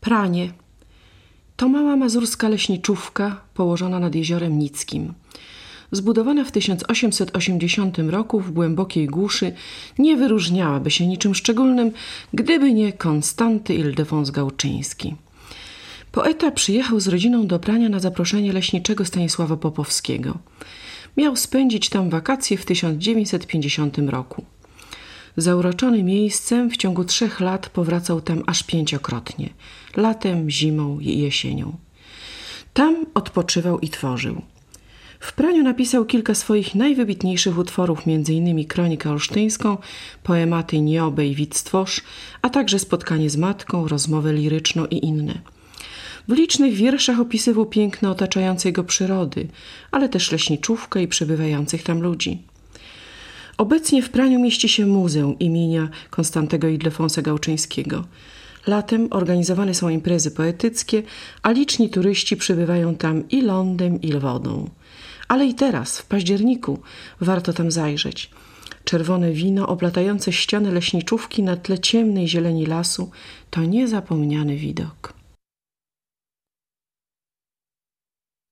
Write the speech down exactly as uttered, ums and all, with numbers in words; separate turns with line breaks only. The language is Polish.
Pranie. To mała mazurska leśniczówka położona nad jeziorem Nickim. Zbudowana w tysiąc osiemset osiemdziesiątym roku w głębokiej głuszy, nie wyróżniałaby się niczym szczególnym, gdyby nie Konstanty Ildefons Gałczyński. Poeta przyjechał z rodziną do Prania na zaproszenie leśniczego Stanisława Popowskiego. Miał spędzić tam wakacje w tysiąc dziewięćset pięćdziesiątym roku. Zauroczony miejscem w ciągu trzech lat powracał tam aż pięciokrotnie – latem, zimą i jesienią. Tam odpoczywał i tworzył. W Praniu napisał kilka swoich najwybitniejszych utworów, między innymi Kronikę Olsztyńską, poematy Niobę i Wictwosz, a także Spotkanie z matką, rozmowę liryczną i inne. W licznych wierszach opisywał piękno otaczającej go przyrody, ale też leśniczówkę i przebywających tam ludzi. Obecnie w Praniu mieści się Muzeum imienia Konstantego Ildefonsa Gałczyńskiego. Latem organizowane są imprezy poetyckie, a liczni turyści przybywają tam i lądem, i wodą. Ale i teraz, w październiku, warto tam zajrzeć. Czerwone wino oplatające ściany leśniczówki na tle ciemnej zieleni lasu to niezapomniany widok.